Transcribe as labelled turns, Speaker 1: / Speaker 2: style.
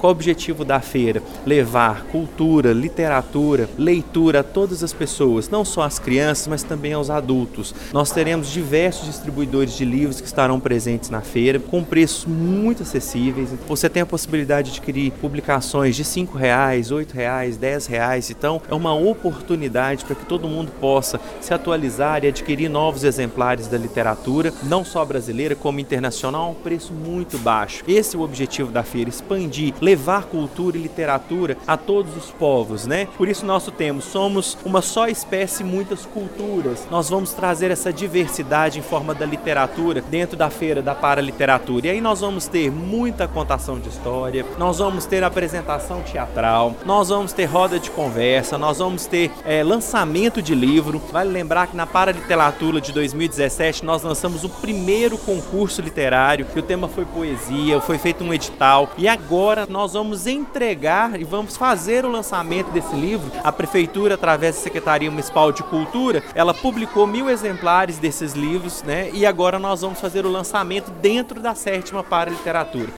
Speaker 1: Qual o objetivo da feira? Levar cultura, literatura, leitura a todas as pessoas, não só às crianças, mas também aos adultos. Nós teremos diversos distribuidores de livros que estarão presentes na feira, com preços muito acessíveis. Você tem a possibilidade de adquirir publicações de R$ 5, R$ 8, R$ 10. Então, é uma oportunidade para que todo mundo possa se atualizar e adquirir novos exemplares da literatura, não só brasileira, como internacional, a um preço muito baixo. Esse é o objetivo da feira, expandir, levar cultura e literatura a todos os povos, né? Por isso somos uma só espécie, muitas culturas. Nós vamos trazer essa diversidade em forma da literatura dentro da feira da Paraliteratura. E aí nós vamos ter muita contação de história, nós vamos ter apresentação teatral, nós vamos ter roda de conversa, nós vamos ter lançamento de livro. Vale lembrar que na Paraliteratura de 2017 nós lançamos o primeiro concurso literário, que o tema foi poesia, foi feito um edital, e agora nós vamos entregar e vamos fazer o lançamento desse livro. A Prefeitura, através da Secretaria Municipal de Cultura, ela publicou 1.000 exemplares desses livros, né? E agora nós vamos fazer o lançamento dentro da 7ª Paraliteratura.